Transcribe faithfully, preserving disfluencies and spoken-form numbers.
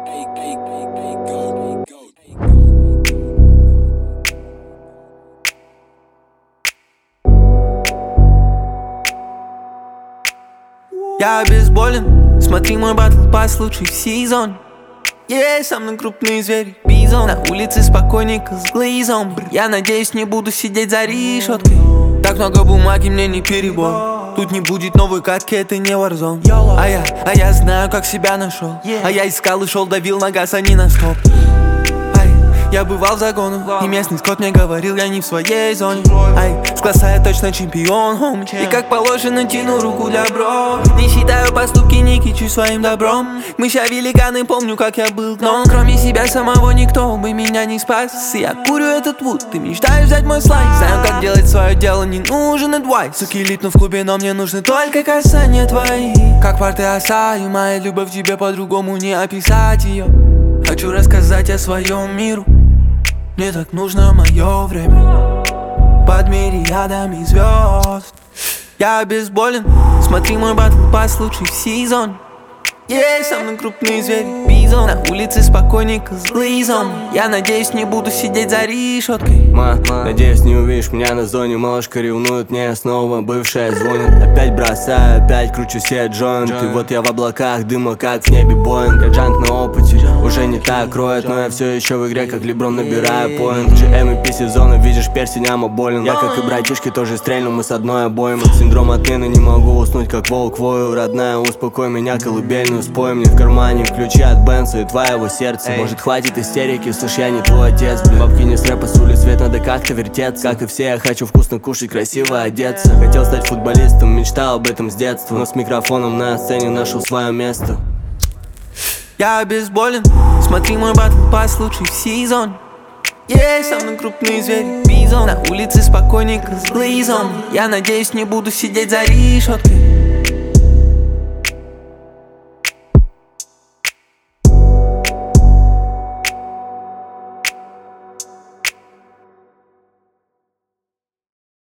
Я обезболен, смотри мой батл пас лучший в сезон. Есть самый крупный зверь, бизон. На улице спокойненько с глейзом. Я надеюсь, не буду сидеть за решеткой. Так много бумаги мне не перебор. Тут не будет новой катки, это не Warzone. А я, а я знаю, как себя нашел. А я искал и шел, давил на газ, а не на стоп. Ай, я бывал в загонах, и местный скот мне говорил, я не в своей зоне. Ай, с класса я точно чемпион, хоми. И как положено тяну руку для бро. Не считаю поступки, не кичусь своим добром. Мы ща великаны, помню, как я был дном. Кроме себя самого никто бы меня не спас. Я курю этот вуд, ты мечтаешь взять мой слайс. Знаю, как делать свое дело, не нужен адвайс. Суки липну в клубе, но мне нужны только касания твои. Как парты оса, и моя любовь к тебе по-другому не описать ее. Хочу рассказать о своем миру. Мне так нужно мое время под мириадами звезд. Я обезболен, смотри мой батл пас лучший в сезон. Есть самый крупный зверь, бизон. На улице спокойненько с глейзом. Я надеюсь, не буду сидеть за решеткой. Ма, надеюсь, не увидишь меня на зоне. Малышка ревнует, мне снова бывшая звонит. Опять бросаю, опять кручу себе джойнт. И вот я в облаках дыма, как в небе Боинг. Я джанк на опыте, уже не так роет. Но я все еще в игре, как Леброн, набираю поинт. джи эм и пи сезона, видишь, персень, ама болен. Я, как и братишки, тоже стрельну, мы с одной обоим. Синдром отмены, не могу уснуть, как волк вою. Родная, успокой меня, колыбельную спой мне. В кармане ключи от Бенса и твоего сердца. Может, хватит истерики, слышь, я не твой отец, блин. Бабки не с рэпа, с улиц свет, надо как-то вертеться. Как и все, я хочу вкусно кушать, красиво одеться. Хотел стать футболистом, мечтал об этом с детства. Но с микрофоном на сцене нашел свое место. Я обезболен, смотри мой батл пас лучший в сезон. Есть самый крупный зверь, бизон. На улице спокойненько с глейзом. Я надеюсь, не буду сидеть за решеткой.